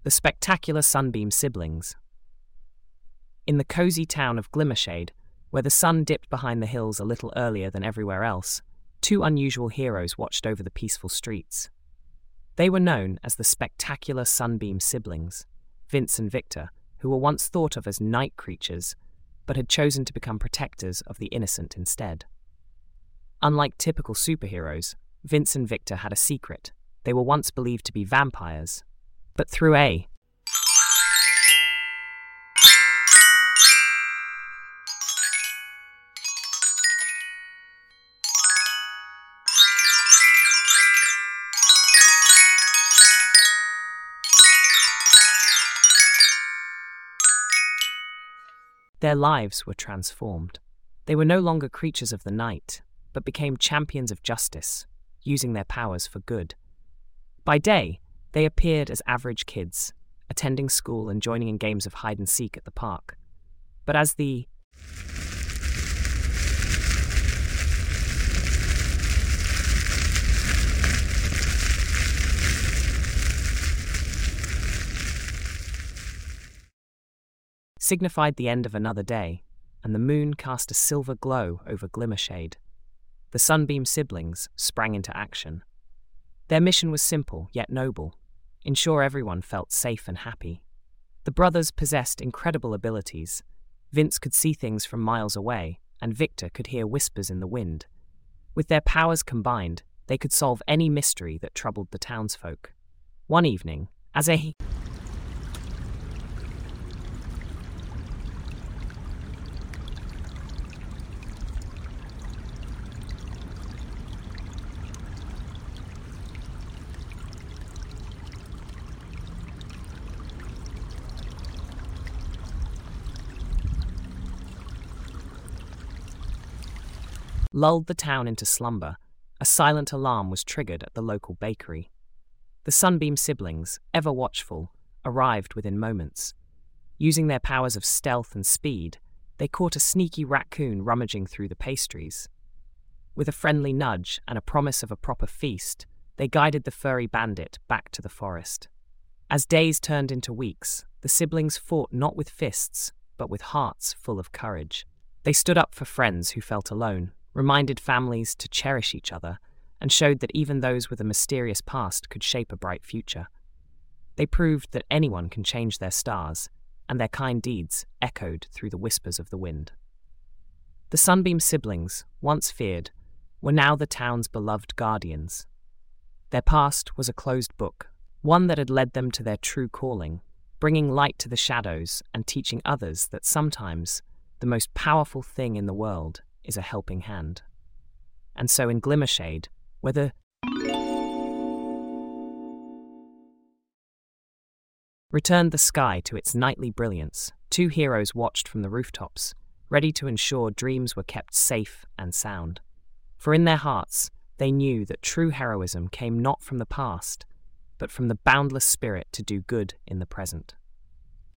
The spectacular Sunbeam siblings. In the cozy town of Glimmershade, where the sun dipped behind the hills a little earlier than everywhere else, two unusual heroes watched over the peaceful streets. They were known as the spectacular Sunbeam siblings, Vince and Victor, who were once thought of as night creatures, but had chosen to become protectors of the innocent instead. Unlike typical superheroes, Vince and Victor had a secret. They were once believed to be vampires, but through their lives were transformed. They were no longer creatures of the night, but became champions of justice, using their powers for good. By day, they appeared as average kids, attending school and joining in games of hide-and-seek at the park. But as the signified the end of another day, and the moon cast a silver glow over Glimmershade, the Sunbeam siblings sprang into action. Their mission was simple yet noble: ensure everyone felt safe and happy. The brothers possessed incredible abilities. Vince could see things from miles away, and Victor could hear whispers in the wind. With their powers combined, they could solve any mystery that troubled the townsfolk. One evening, as a lulled the town into slumber, a silent alarm was triggered at the local bakery. The Sunbeam siblings, ever watchful, arrived within moments. Using their powers of stealth and speed, they caught a sneaky raccoon rummaging through the pastries. With a friendly nudge and a promise of a proper feast, they guided the furry bandit back to the forest. As days turned into weeks, the siblings fought not with fists, but with hearts full of courage. They stood up for friends who felt alone, reminded families to cherish each other, and showed that even those with a mysterious past could shape a bright future. They proved that anyone can change their stars, and their kind deeds echoed through the whispers of the wind. The Sunbeam siblings, once feared, were now the town's beloved guardians. Their past was a closed book, one that had led them to their true calling, bringing light to the shadows and teaching others that sometimes the most powerful thing in the world is a helping hand. And so in Glimmershade, where the returned the sky to its nightly brilliance, two heroes watched from the rooftops, ready to ensure dreams were kept safe and sound. For in their hearts, they knew that true heroism came not from the past, but from the boundless spirit to do good in the present.